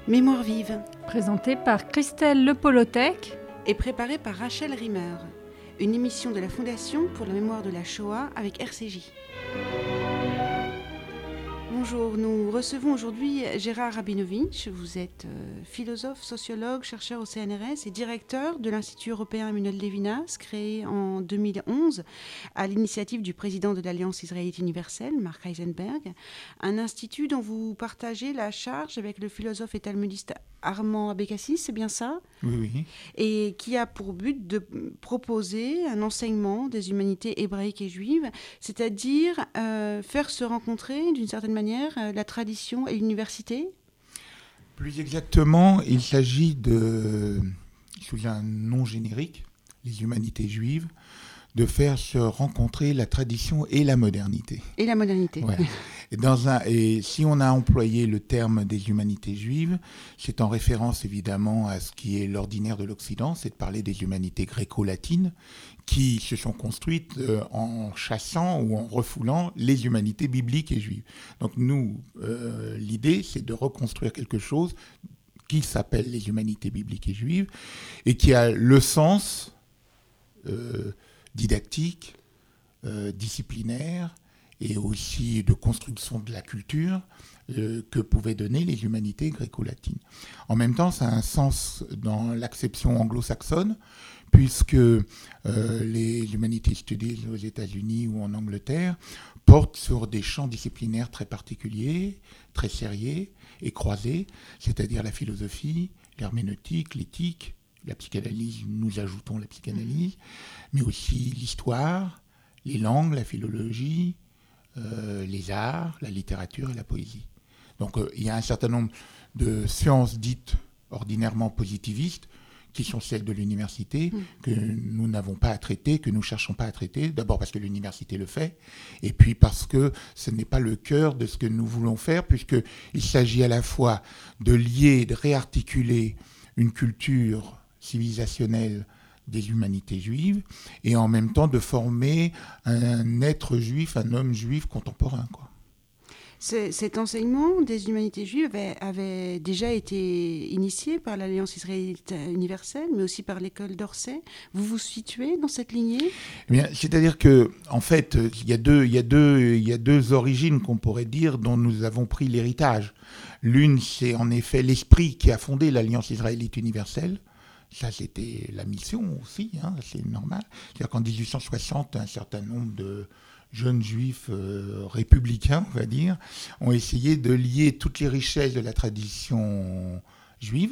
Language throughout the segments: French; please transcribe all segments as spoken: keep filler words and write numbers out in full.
Mémoire vive, Présenté par Christelle Lepolotec et préparée par Rachel Rimmer, une émission de la Fondation pour la mémoire de la Shoah avec R C J. Bonjour, nous recevons aujourd'hui Gérard Rabinovitch. Vous êtes euh, philosophe, sociologue, chercheur au C N R S et directeur de l'Institut européen Emmanuel Levinas, créé en deux mille onze à l'initiative du président de l'Alliance israélite universelle, Marc Heisenberg, un institut dont vous partagez la charge avec le philosophe et talmudiste Armand Abécassis, c'est bien ça ? Oui, oui. Et qui a pour but de proposer un enseignement des humanités hébraïques et juives, c'est-à-dire euh, faire se rencontrer d'une certaine manière euh, la tradition et l'université. Plus exactement, il s'agit de, sous un nom générique, les humanités juives, de faire se rencontrer la tradition et la modernité. Et la modernité. Ouais. Et, dans un, et si on a employé le terme des humanités juives, c'est en référence évidemment à ce qui est l'ordinaire de l'Occident, c'est de parler des humanités gréco-latines qui se sont construites euh, en chassant ou en refoulant les humanités bibliques et juives. Donc nous, euh, l'idée, c'est de reconstruire quelque chose qui s'appelle les humanités bibliques et juives et qui a le sens euh, didactique, euh, disciplinaire et aussi de construction de la culture euh, que pouvaient donner les humanités gréco-latines. En même temps, ça a un sens dans l'acception anglo-saxonne, puisque euh, les Humanities Studies aux États-Unis ou en Angleterre portent sur des champs disciplinaires très particuliers, très sérieux et croisés, c'est-à-dire la philosophie, l'herméneutique, l'éthique, la psychanalyse, nous ajoutons la psychanalyse, mais aussi l'histoire, les langues, la philologie, euh, les arts, la littérature et la poésie. Donc euh, il y a un certain nombre de sciences dites ordinairement positivistes qui sont celles de l'université, mmh. que nous n'avons pas à traiter, que nous ne cherchons pas à traiter, d'abord parce que l'université le fait, et puis parce que ce n'est pas le cœur de ce que nous voulons faire, puisqu'il s'agit à la fois de lier, de réarticuler une culture civilisationnelle des humanités juives, et en même temps de former un être juif, un homme juif contemporain, quoi. C'est, cet enseignement des humanités juives avait, avait déjà été initié par l'Alliance israélite universelle, mais aussi par l'école d'Orsay. Vous vous situez dans cette lignée ? Eh bien, c'est-à-dire que, en fait, il y a deux, il y a deux, il y a deux origines qu'on pourrait dire dont nous avons pris l'héritage. L'une, c'est en effet l'esprit qui a fondé l'Alliance israélite universelle. Ça, c'était la mission aussi, hein, c'est normal. C'est-à-dire qu'en dix-huit cent soixante, un certain nombre de jeunes juifs euh, républicains, on va dire, ont essayé de lier toutes les richesses de la tradition juive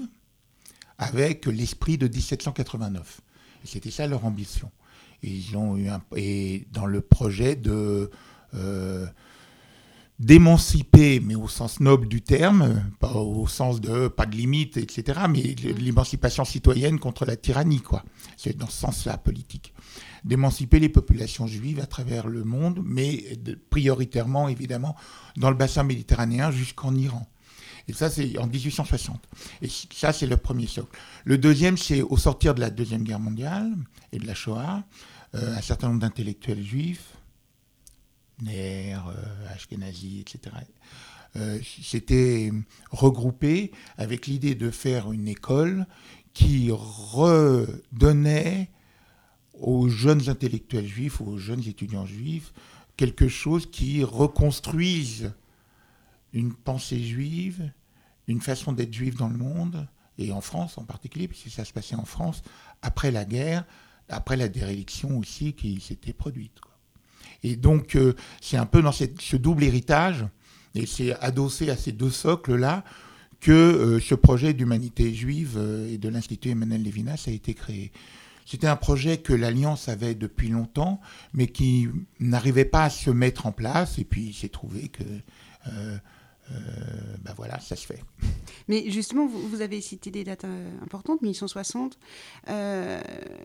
avec l'esprit de dix-sept cent quatre-vingt-neuf. Et c'était ça leur ambition. Et ils ont eu un, et dans le projet de euh, d'émanciper, mais au sens noble du terme, pas au sens de pas de limite, et cetera, mais de l'émancipation citoyenne contre la tyrannie, quoi. C'est dans ce sens-là, politique. D'émanciper les populations juives à travers le monde, mais de, prioritairement, évidemment, dans le bassin méditerranéen jusqu'en Iran. Et ça, c'est en dix-huit cent soixante. Et ça, c'est le premier socle. Le deuxième, c'est au sortir de la Deuxième Guerre mondiale et de la Shoah, euh, un certain nombre d'intellectuels juifs, Ner, euh, Ashkenazi, et cetera, euh, s'étaient regroupés avec l'idée de faire une école qui redonnait aux jeunes intellectuels juifs, aux jeunes étudiants juifs, quelque chose qui reconstruise une pensée juive, une façon d'être juif dans le monde, et en France en particulier, puisque ça se passait en France, après la guerre, après la déréliction aussi qui s'était produite, quoi. Et donc, euh, c'est un peu dans cette, ce double héritage, et c'est adossé à ces deux socles-là, que euh, ce projet d'humanité juive euh, et de l'Institut Emmanuel Levinas a été créé. C'était un projet que l'Alliance avait depuis longtemps, mais qui n'arrivait pas à se mettre en place, et puis il s'est trouvé que... Euh, Euh, ben voilà, ça se fait. Mais justement, vous, vous avez cité des dates euh, importantes, mille huit cent soixante, euh,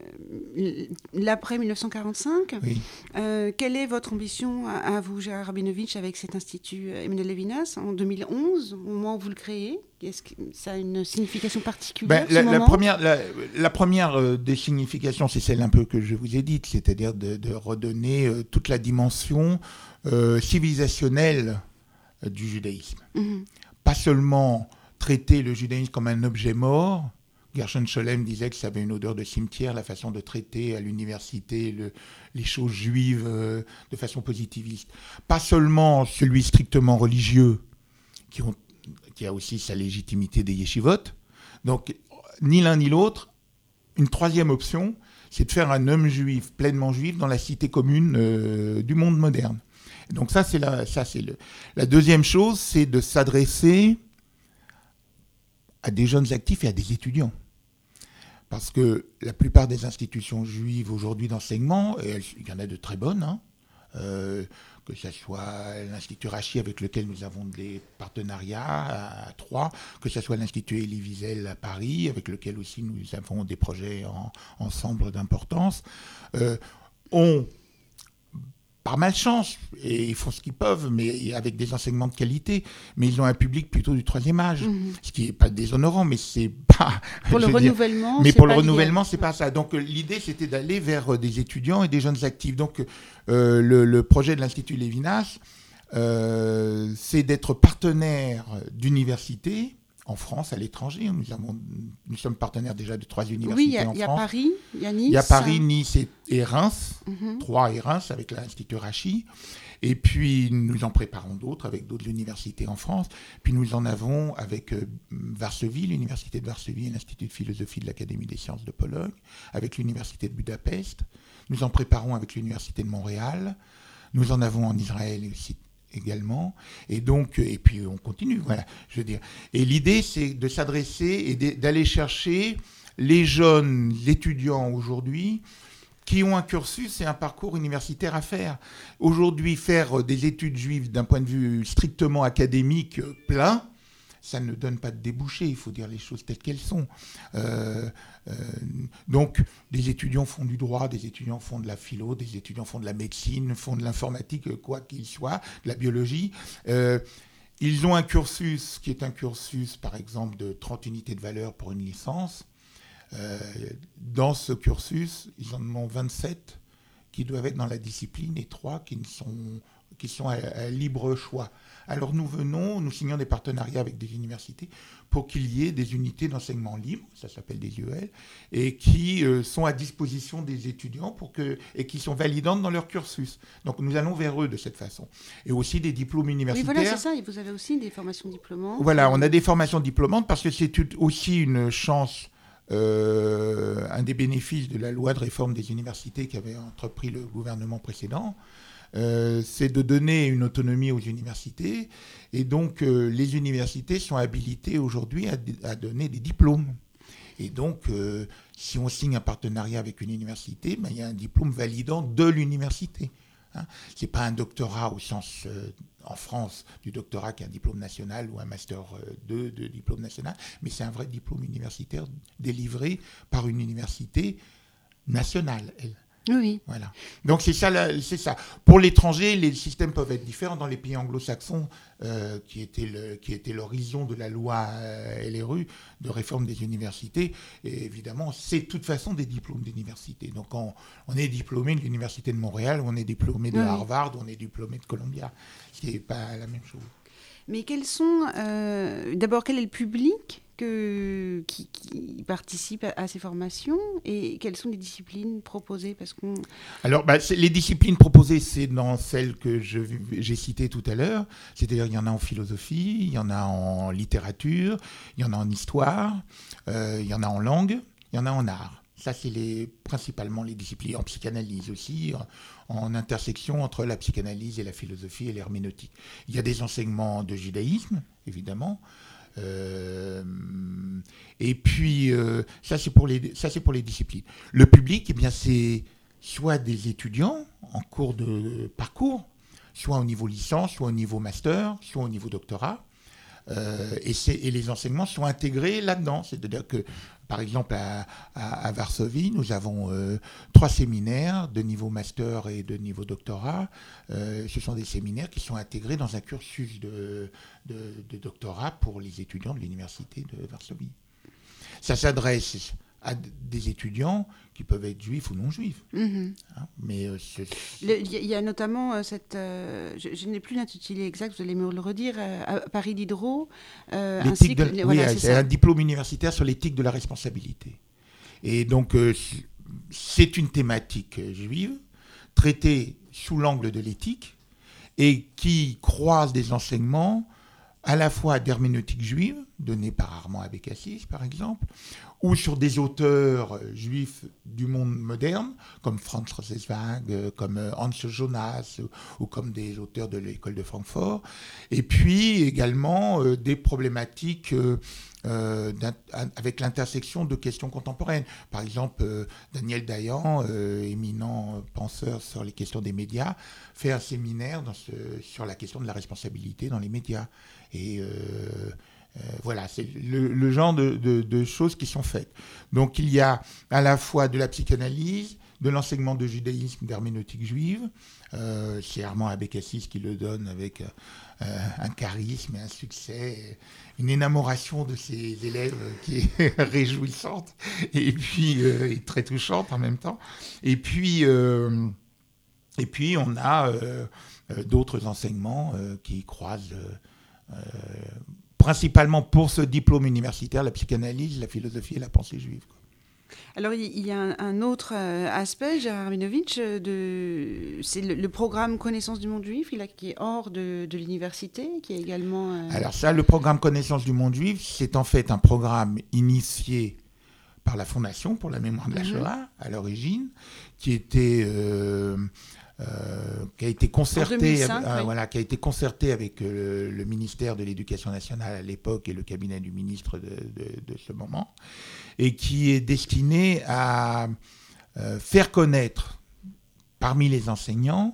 l'après mille neuf cent quarante-cinq. Oui. Euh, quelle est votre ambition à, à vous, Gérard Rabinovitch, avec cet institut Emmanuel Levinas en deux mille onze, au moment où vous le créez? Est-ce que ça a une signification particulière, ben, la, ce moment ? la première, la, la première euh, des significations, c'est celle un peu que je vous ai dite, c'est-à-dire de, de redonner euh, toute la dimension euh, civilisationnelle du judaïsme. Mmh. Pas seulement traiter le judaïsme comme un objet mort. Gershon Scholem disait que ça avait une odeur de cimetière, la façon de traiter à l'université le, les choses juives euh, de façon positiviste. Pas seulement celui strictement religieux, qui, ont, qui a aussi sa légitimité des yeshivot. Donc, ni l'un ni l'autre. Une troisième option, c'est de faire un homme juif, pleinement juif, dans la cité commune euh, du monde moderne. Donc ça, c'est la, ça, c'est le... la deuxième chose, c'est de s'adresser à des jeunes actifs et à des étudiants. Parce que la plupart des institutions juives aujourd'hui d'enseignement, et il y en a de très bonnes, hein, euh, que ce soit l'Institut Rachi avec lequel nous avons des partenariats à Troyes, que ce soit l'Institut Elie Wiesel à Paris, avec lequel aussi nous avons des projets en, ensemble d'importance, euh, ont par malchance, et ils font ce qu'ils peuvent, mais avec des enseignements de qualité, mais ils ont un public plutôt du troisième âge, mmh. ce qui n'est pas déshonorant, mais c'est pas... Pour le renouvellement, dire, Mais c'est pour pas le renouvellement, l'idée. c'est pas ça. Donc l'idée, c'était d'aller vers des étudiants et des jeunes actifs. Donc euh, le, le projet de l'Institut Lévinas, euh, c'est d'être partenaire d'universités, en France, à l'étranger. Nous, avons, nous sommes partenaires déjà de trois universités oui, y a, en y a France. Paris, il y a Nice. Il y a Paris, Nice et, et Reims, mm-hmm. Troyes et Reims avec l'Institut Rachi. Et puis, nous en préparons d'autres avec d'autres universités en France. Puis, nous en avons avec euh, Varsovie, l'Université de Varsovie et l'Institut de philosophie de l'Académie des sciences de Pologne, avec l'Université de Budapest. Nous en préparons avec l'Université de Montréal. Nous en avons en Israël aussi. également, et donc, et puis on continue, voilà, je veux dire. Et l'idée, c'est de s'adresser et d'aller chercher les jeunes étudiants aujourd'hui qui ont un cursus et un parcours universitaire à faire. Aujourd'hui, faire des études juives d'un point de vue strictement académique plein, ça ne donne pas de débouchés, il faut dire les choses telles qu'elles sont. Euh, euh, donc, des étudiants font du droit, des étudiants font de la philo, des étudiants font de la médecine, font de l'informatique, quoi qu'il soit, de la biologie. Euh, ils ont un cursus qui est un cursus, par exemple, de trente unités de valeur pour une licence. Euh, dans ce cursus, ils en ont vingt-sept qui doivent être dans la discipline et trois qui, ne sont, qui sont à, à libre choix. Alors nous venons, nous signons des partenariats avec des universités pour qu'il y ait des unités d'enseignement libre, ça s'appelle des U E L, et qui euh, sont à disposition des étudiants pour que, et qui sont validantes dans leur cursus. Donc nous allons vers eux de cette façon. Et aussi des diplômes universitaires. Oui, voilà, c'est ça, et vous avez aussi des formations diplômantes. Voilà, on a des formations diplômantes parce que c'est aussi une chance, euh, un des bénéfices de la loi de réforme des universités qu'avait entrepris le gouvernement précédent. Euh, c'est de donner une autonomie aux universités et donc euh, les universités sont habilitées aujourd'hui à, à donner des diplômes et donc euh, si on signe un partenariat avec une université, ben, il y a un diplôme validant de l'université, hein. C'est pas un doctorat au sens euh, en France du doctorat qui est un diplôme national ou un master deux de diplôme national, mais c'est un vrai diplôme universitaire délivré par une université nationale, elle. Oui. Voilà. Donc c'est ça, c'est ça. Pour l'étranger, les systèmes peuvent être différents. Dans les pays anglo-saxons, euh, qui était le, qui était l'horizon de la loi euh, L R U de réforme des universités, et évidemment, c'est de toute façon des diplômes d'université. Donc on, on est diplômé de l'université de Montréal, on est diplômé de oui. Harvard, on est diplômé de Columbia, ce qui n'est pas la même chose. Mais quels sont, euh, d'abord, quel est le public que, qui, qui participe à, à ces formations et quelles sont les disciplines proposées parce qu'on... Alors, bah, les disciplines proposées, c'est dans celles que je, j'ai citées tout à l'heure. C'est-à-dire qu'il y en a en philosophie, il y en a en littérature, il y en a en histoire, euh, il y en a en langue, il y en a en art. Ça, c'est les, principalement les disciplines, en psychanalyse aussi, en, en intersection entre la psychanalyse et la philosophie et l'herméneutique. Il y a des enseignements de judaïsme, évidemment. Euh, et puis, euh, ça, c'est pour les, ça, c'est pour les disciplines. Le public, eh bien, c'est soit des étudiants en cours de parcours, soit au niveau licence, soit au niveau master, soit au niveau doctorat. Euh, et, c'est, et les enseignements sont intégrés là-dedans. C'est-à-dire que, par exemple, à, à, à Varsovie, nous avons euh, trois séminaires de niveau master et de niveau doctorat. Euh, ce sont des séminaires qui sont intégrés dans un cursus de, de, de doctorat pour les étudiants de l'université de Varsovie. Ça s'adresse à des étudiants qui peuvent être juifs ou non juifs. Mm-hmm. Hein, mais euh, il y a notamment euh, cette, euh, je, je n'ai plus l'intitulé exact, vous allez me le redire, euh, à Paris Diderot. Euh, un cycle, de, voilà, oui, c'est, c'est un diplôme universitaire sur l'éthique de la responsabilité. Et donc euh, c'est une thématique euh, juive traitée sous l'angle de l'éthique et qui croise des enseignements à la fois d'herméneutique juive, donnée par Armand Abécassis, par exemple, ou sur des auteurs juifs du monde moderne, comme Franz Rosenzweig, comme Hans Jonas, ou comme des auteurs de l'école de Francfort, et puis également euh, des problématiques euh, euh, avec l'intersection de questions contemporaines. Par exemple, euh, Daniel Dayan, euh, éminent penseur sur les questions des médias, fait un séminaire dans ce, sur la question de la responsabilité dans les médias. Et euh, euh, voilà, c'est le, le genre de, de, de choses qui sont faites. Donc il y a à la fois de la psychanalyse, de l'enseignement de judaïsme, d'herméneutique juive. Euh, c'est Armand Abécassis qui le donne avec euh, un charisme et un succès, une énamoration de ses élèves qui est réjouissante et puis euh, et très touchante en même temps. Et puis, euh, et puis on a euh, d'autres enseignements euh, qui croisent... Euh, Euh, principalement pour ce diplôme universitaire, la psychanalyse, la philosophie et la pensée juive. Quoi. Alors il y a un, un autre euh, aspect, Gérard Rabinovitch, de, c'est le, le programme Connaissance du monde juif, il a, qui est hors de, de l'université, qui est également... Euh... Alors ça, le programme Connaissance du monde juif, c'est en fait un programme initié par la Fondation pour la mémoire de la Shoah, mm-hmm. à l'origine, qui était... Euh, Euh, qui a été concerté, deux mille cinq, euh, oui. voilà, qui a été concerté avec euh, le ministère de l'Éducation nationale à l'époque et le cabinet du ministre de, de, de ce moment, et qui est destiné à euh, faire connaître parmi les enseignants,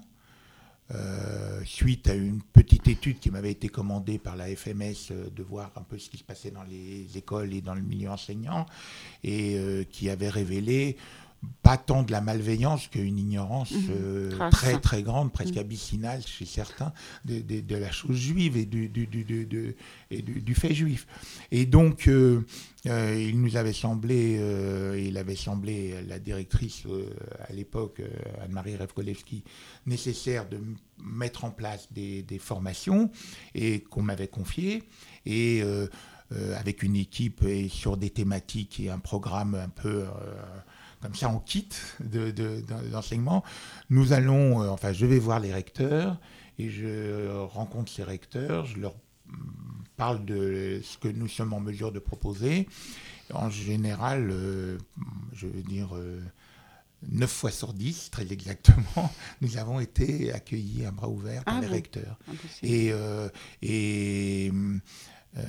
euh, suite à une petite étude qui m'avait été commandée par la F M S, euh, de voir un peu ce qui se passait dans les écoles et dans le milieu enseignant, et euh, qui avait révélé pas tant de la malveillance qu'une ignorance mmh. euh, très très grande, presque mmh. abyssinale chez certains, de, de, de la chose juive et du, du, du, du, du, et du, du fait juif. Et donc, euh, euh, il nous avait semblé, euh, il avait semblé à la directrice euh, à l'époque, euh, Anne-Marie Revkolevski, nécessaire de mettre en place des, des formations et qu'on m'avait confiées. Et euh, euh, avec une équipe et sur des thématiques et un programme un peu... Euh, comme ça en kit de, de, de, d'enseignement, nous allons, euh, enfin je vais voir les recteurs et je euh, rencontre ces recteurs, je leur parle de ce que nous sommes en mesure de proposer. En général, euh, je veux dire, euh, neuf fois sur dix, très exactement, nous avons été accueillis à bras ouverts par ah les bon. recteurs. Et, euh, et euh,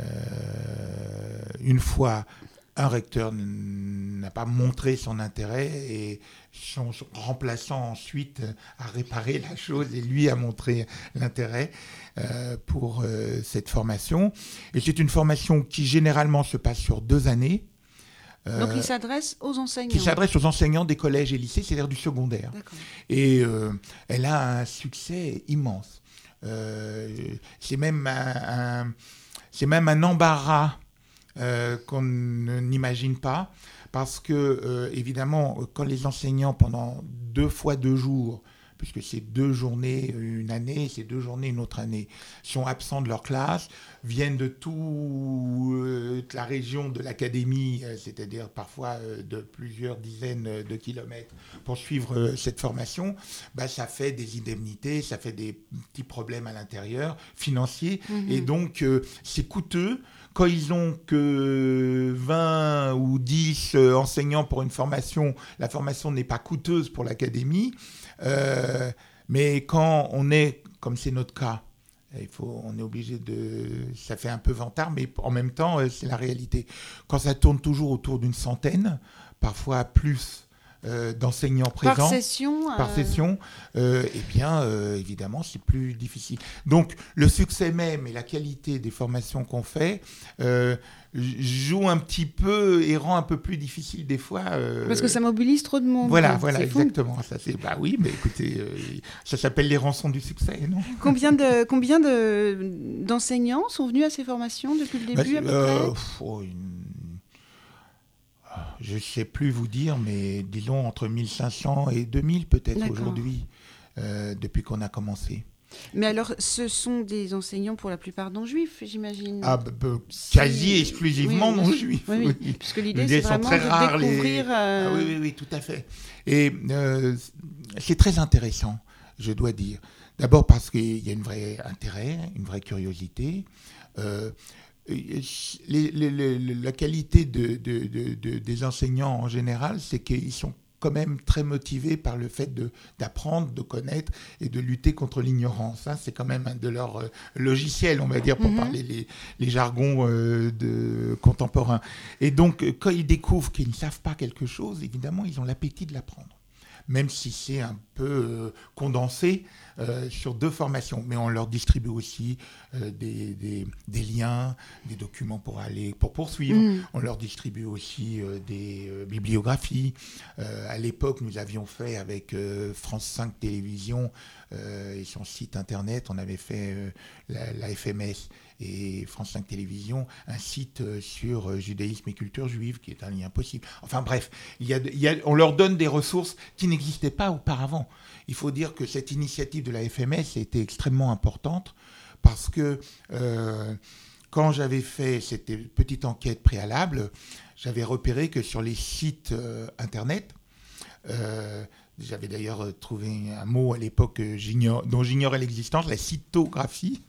une fois... un recteur n'a pas montré son intérêt et son remplaçant ensuite a réparé la chose et lui a montré l'intérêt euh, pour euh, cette formation. Et c'est une formation qui généralement se passe sur deux années. Euh, Donc il s'adresse aux enseignants. Qui s'adresse aux enseignants des collèges et lycées, c'est-à-dire du secondaire. D'accord. Et euh, elle a un succès immense. Euh, c'est même un, un, c'est même un embarras Euh, qu'on n'imagine pas, parce que, euh, évidemment, quand les enseignants, pendant deux fois deux jours, puisque c'est deux journées une année, c'est deux journées une autre année, sont absents de leur classe, viennent de toute euh, la région de l'académie, euh, c'est-à-dire parfois euh, de plusieurs dizaines de kilomètres, pour suivre euh, cette formation, bah, ça fait des indemnités, ça fait des petits problèmes à l'intérieur, financiers, mmh. et donc euh, c'est coûteux. Quand ils n'ont que vingt ou dix enseignants pour une formation, la formation n'est pas coûteuse pour l'académie. Euh, mais quand on est, comme c'est notre cas, il faut, on est obligé de... Ça fait un peu vantard, mais en même temps, c'est la réalité. Quand ça tourne toujours autour d'une centaine, parfois plus... Euh, d'enseignants présents par session, par euh... session euh, eh bien euh, évidemment c'est plus difficile. Donc le succès même et la qualité des formations qu'on fait euh, joue un petit peu et rend un peu plus difficile des fois euh... parce que ça mobilise trop de monde. Voilà, voilà, exactement. Ça, c'est... Bah oui, mais écoutez, euh, ça s'appelle les rançons du succès, non ? Combien de combien de d'enseignants sont venus à ces formations depuis le début bah, à peu euh, près ? oh, une... je ne sais plus vous dire, mais disons entre mille cinq cents et deux mille peut-être D'accord. aujourd'hui, euh, depuis qu'on a commencé. Mais alors, ce sont des enseignants pour la plupart non-juifs, j'imagine. Ah, bah, bah, quasi c'est... exclusivement oui, non-juifs. Oui, oui. oui. Puisque l'idée, l'idée c'est vraiment de rares, découvrir... Les... Euh... Ah, oui, oui, oui, tout à fait. Et euh, c'est très intéressant, je dois dire. D'abord parce qu'il y a un vrai intérêt, une vraie curiosité. Euh, les, les, les, la qualité de, de, de, de, des enseignants en général, c'est qu'ils sont quand même très motivés par le fait de, d'apprendre, de connaître et de lutter contre l'ignorance. Hein, c'est quand même un de leurs euh, logiciels, on va dire, pour mm-hmm. parler les, les jargons euh, de, contemporains. Et donc, quand ils découvrent qu'ils ne savent pas quelque chose, évidemment, ils ont l'appétit de l'apprendre. Même si c'est un peu euh, condensé euh, sur deux formations. Mais on leur distribue aussi euh, des, des, des liens, des documents pour aller pour poursuivre. Mmh. On leur distribue aussi euh, des euh, bibliographies. Euh, à l'époque, nous avions fait avec euh, France cinq Télévisions euh, et son site internet, on avait fait euh, la, la F M S et France cinq Télévisions, un site euh, sur euh, judaïsme et culture juive, qui est un lien possible. Enfin bref, il y a, il y a, on leur donne des ressources qui n'existaient pas auparavant. Il faut dire que cette initiative de la F M S a été extrêmement importante parce que euh, quand j'avais fait cette petite enquête préalable, j'avais repéré que sur les sites euh, internet, euh, j'avais d'ailleurs trouvé un mot à l'époque j'ignore, dont j'ignorais l'existence, la cytographie.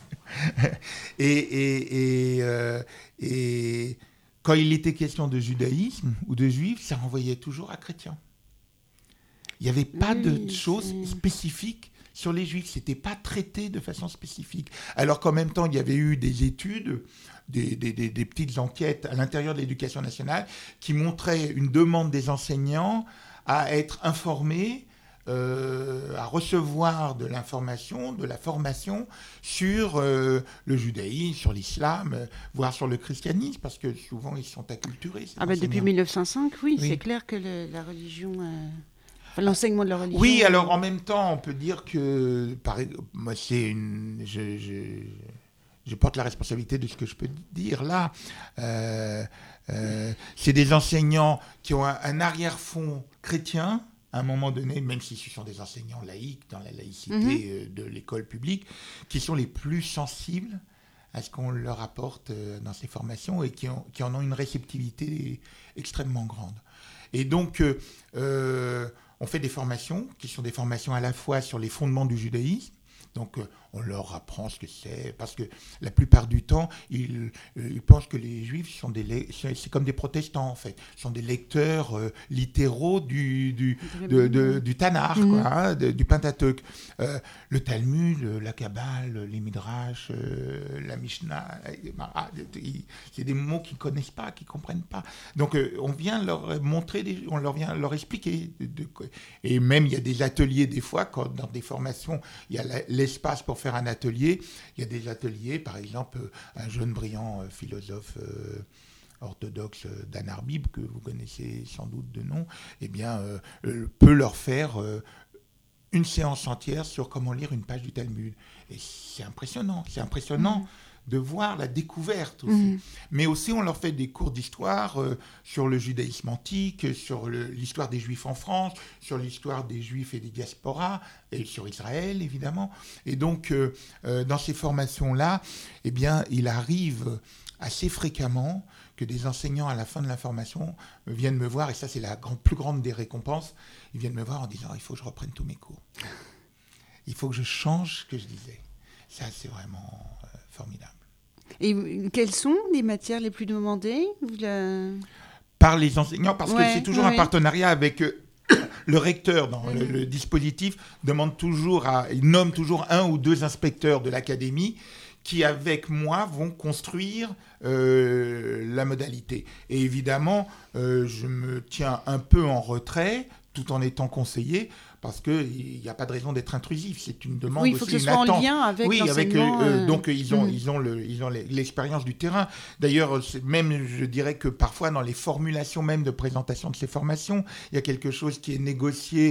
et, et, et, euh, et quand il était question de judaïsme ou de juifs, ça renvoyait toujours à chrétiens. Il n'y avait pas oui, de choses c'est... spécifiques sur les juifs, ce n'était pas traité de façon spécifique. Alors qu'en même temps, il y avait eu des études, des, des, des, des petites enquêtes à l'intérieur de l'éducation nationale qui montraient une demande des enseignants à être informés, Euh, à recevoir de l'information, de la formation sur euh, le judaïsme, sur l'islam, euh, voire sur le christianisme, parce que souvent ils sont acculturés. Ah ben depuis mille neuf cent cinq, oui, oui. C'est clair que le, la religion, euh, enfin, l'enseignement de la religion... Oui, alors en même temps, on peut dire que, par, moi c'est une... Je, je, je porte la responsabilité de ce que je peux dire là. Euh, euh, c'est des enseignants qui ont un, un arrière-fond chrétien, à un moment donné, même si ce sont des enseignants laïcs dans la laïcité mmh. euh, de l'école publique, qui sont les plus sensibles à ce qu'on leur apporte euh, dans ces formations et qui, ont, qui en ont une réceptivité extrêmement grande. Et donc, euh, euh, on fait des formations qui sont des formations à la fois sur les fondements du judaïsme. Donc, euh, on leur apprend ce que c'est, parce que la plupart du temps, ils, euh, ils pensent que les juifs sont des, c'est comme des protestants, en fait, sont des lecteurs euh, littéraux du, du, de, de, du Tanakh, mmh. quoi, hein, de, du Pentateuque. Euh, le Talmud, la Kabbale, les Midrash, euh, la Mishnah, c'est des mots qu'ils ne connaissent pas, qu'ils ne comprennent pas. Donc, euh, on vient leur montrer, des, on leur vient leur expliquer. De, de, et même, il y a des ateliers, des fois, quand dans des formations, il y a la, l'espace pour faire un atelier. Il y a des ateliers, par exemple, un jeune brillant euh, philosophe euh, orthodoxe euh, Dan Arbib, que vous connaissez sans doute de nom, eh bien, euh, euh, peut leur faire euh, une séance entière sur comment lire une page du Talmud. Et c'est impressionnant, c'est impressionnant. Mmh. de voir la découverte aussi. Mmh. Mais aussi, on leur fait des cours d'histoire euh, sur le judaïsme antique, sur le, l'histoire des Juifs en France, sur l'histoire des Juifs et des diasporas, et sur Israël, évidemment. Et donc, euh, euh, dans ces formations-là, eh bien, il arrive assez fréquemment que des enseignants, à la fin de la formation, viennent me voir, et ça, c'est la grande, plus grande des récompenses, ils viennent me voir en disant « il faut que je reprenne tous mes cours. Il faut que je change ce que je disais. » Ça, c'est vraiment... formidable. Et quelles sont les matières les plus demandées la... Par les enseignants, parce ouais, que c'est toujours ouais. un partenariat avec euh, le recteur dans mmh. le, le dispositif, demande toujours à, il nomme toujours un ou deux inspecteurs de l'académie qui, avec moi, vont construire euh, la modalité. Et évidemment, euh, je me tiens un peu en retrait, tout en étant conseillé, parce qu'il n'y a pas de raison d'être intrusif. C'est une demande oui, aussi, il faut que ce soit en lien avec oui, l'enseignement. Avec, euh, euh... donc, ils ont, mmh. ils ont, le, ils ont l'expérience du terrain. D'ailleurs, c'est même, je dirais que parfois, dans les formulations même de présentation de ces formations, il y a quelque chose qui est négocié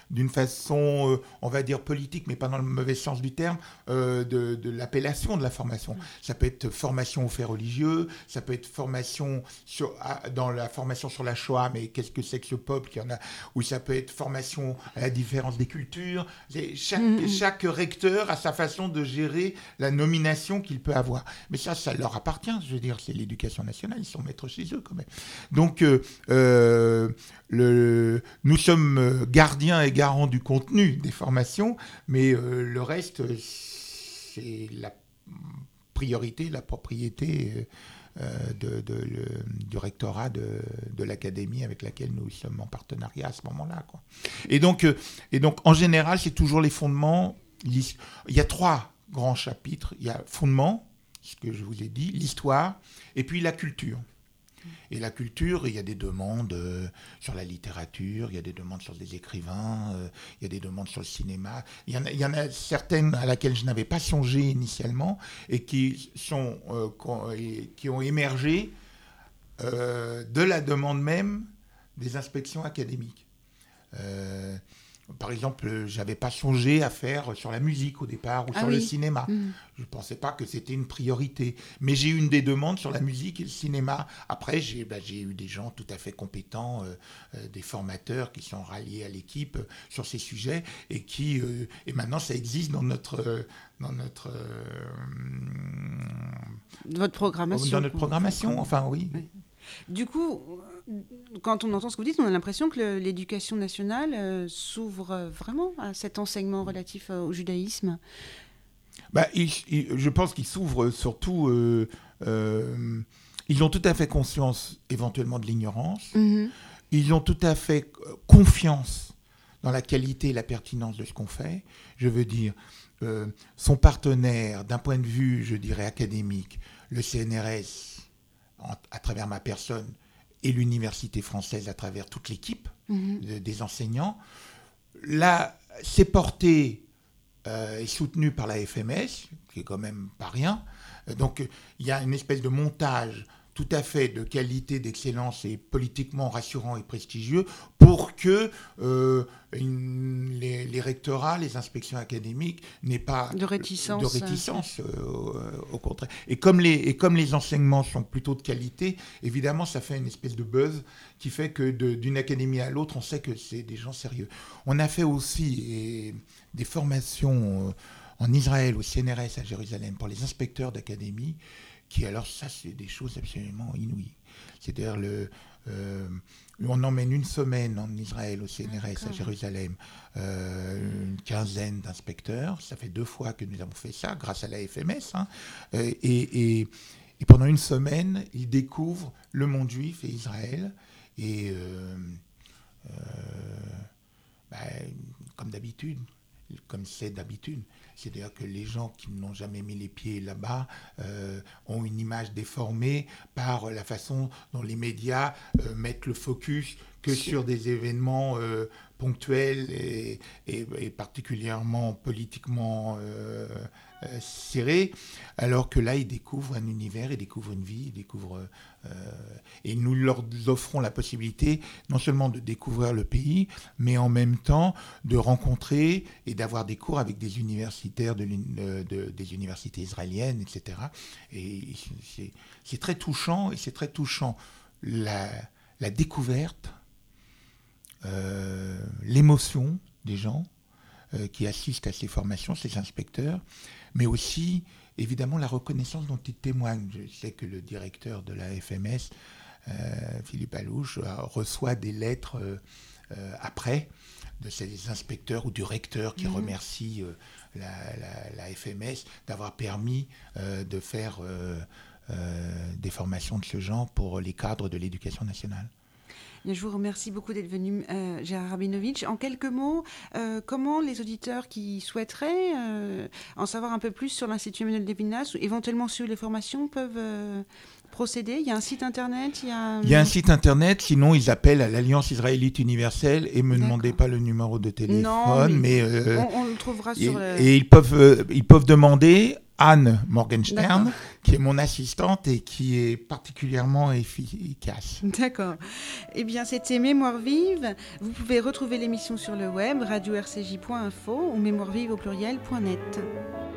d'une façon, euh, on va dire politique, mais pas dans le mauvais sens du terme, euh, de, de l'appellation de la formation. Mmh. Ça peut être formation aux faits religieux, ça peut être formation sur, à, dans la formation sur la Shoah, mais qu'est-ce que c'est que ce peuple qu'il y en a, ou ça peut être formation à la différence des cultures. Chaque, mmh. chaque recteur a sa façon de gérer la nomination qu'il peut avoir. Mais ça, ça leur appartient, je veux dire, c'est l'éducation nationale, ils sont maîtres chez eux quand même. Donc, euh, euh, le, nous sommes gardiens et garants du contenu des formations, mais euh, le reste, c'est la priorité, la propriété euh, de, de, le, du rectorat de, de l'académie avec laquelle nous sommes en partenariat à ce moment-là, quoi. Et donc, euh, et donc, en général, c'est toujours les fondements. Il y a trois grands chapitres. Il y a fondements, ce que je vous ai dit, l'histoire, et puis la culture. Et la culture, il y a des demandes euh, sur la littérature, il y a des demandes sur des écrivains, euh, il y a des demandes sur le cinéma. Il y en a, il y en a certaines à laquelle je n'avais pas songé initialement et qui, sont, euh, qui ont émergé euh, de la demande même des inspections académiques. Euh, Par exemple, je n'avais pas songé à faire sur la musique au départ ou ah sur oui. le cinéma. Mmh. Je ne pensais pas que c'était une priorité. Mais j'ai eu une des demandes sur la musique et le cinéma. Après, j'ai, bah, j'ai eu des gens tout à fait compétents, euh, euh, des formateurs qui sont ralliés à l'équipe euh, sur ces sujets et qui euh, et maintenant ça existe dans notre euh, dans notre euh, votre programmation. Dans notre programmation, enfin oui. oui. Du coup, quand on entend ce que vous dites, on a l'impression que le, l'éducation nationale euh, s'ouvre vraiment à cet enseignement relatif euh, au judaïsme. Bah, il, il, je pense qu'ils s'ouvrent surtout... Euh, euh, ils ont tout à fait conscience éventuellement de l'ignorance. Mm-hmm. Ils ont tout à fait confiance dans la qualité et la pertinence de ce qu'on fait. Je veux dire, euh, son partenaire, d'un point de vue, je dirais, académique, le C N R S, en, à travers ma personne, et l'université française à travers toute l'équipe mmh. de, des enseignants. Là, c'est porté euh, et soutenu par la F M S, qui est quand même pas rien. Donc, il y a une espèce de montage tout à fait de qualité, d'excellence et politiquement rassurant et prestigieux pour que euh, une, les, les rectorats, les inspections académiques n'aient pas de réticence, de réticence euh, au contraire. Et comme, les, et comme les enseignements sont plutôt de qualité, évidemment, ça fait une espèce de buzz qui fait que de, d'une académie à l'autre, on sait que c'est des gens sérieux. On a fait aussi et, des formations en Israël, au C N R S à Jérusalem, pour les inspecteurs d'académie, qui alors ça c'est des choses absolument inouïes. C'est-à-dire le, euh, on emmène une semaine en Israël au C N R S ah, à Jérusalem, euh, une quinzaine d'inspecteurs. Ça fait deux fois que nous avons fait ça grâce à la F M S. Hein, et, et, et pendant une semaine, ils découvrent le monde juif et Israël. Et euh, euh, bah, comme d'habitude, comme c'est d'habitude. C'est-à-dire que les gens qui n'ont jamais mis les pieds là-bas euh, ont une image déformée par la façon dont les médias euh, mettent le focus que sur des événements euh, ponctuels et, et, et particulièrement politiquement euh, euh, serrés, alors que là, ils découvrent un univers, ils découvrent une vie, ils découvrent... Euh, et nous leur offrons la possibilité non seulement de découvrir le pays, mais en même temps de rencontrer et d'avoir des cours avec des universitaires de, de, de, des universités israéliennes, et cetera. Et c'est, c'est très touchant, et c'est très touchant la, la découverte, euh, l'émotion des gens euh, qui assistent à ces formations, ces inspecteurs, mais aussi évidemment la reconnaissance dont ils témoignent. Je sais que le directeur de la F M S, euh, Philippe Alouche, euh, reçoit des lettres euh, euh, après de ces inspecteurs ou du recteur qui mmh. remercie euh, la, la, la F M S d'avoir permis euh, de faire euh, euh, des formations de ce genre pour les cadres de l'éducation nationale. Je vous remercie beaucoup d'être venu, euh, Gérard Rabinovitch. En quelques mots, euh, comment les auditeurs qui souhaiteraient euh, en savoir un peu plus sur l'Institut Emmanuel Levinas ou éventuellement sur les formations peuvent euh, procéder ? Il y a un site internet il y, a... il y a un site internet, sinon ils appellent à l'Alliance Israélite Universelle et ne me D'accord. demandez pas le numéro de téléphone. Non, mais, mais euh, on, on le trouvera sur... Et, le... et ils, peuvent, euh, ils peuvent demander Anne Morgenstern, D'accord. qui est mon assistante et qui est particulièrement efficace. D'accord. Eh bien, c'était Mémoire vive. Vous pouvez retrouver l'émission sur le web, radio r c j point info ou mémoire vive au pluriel point net.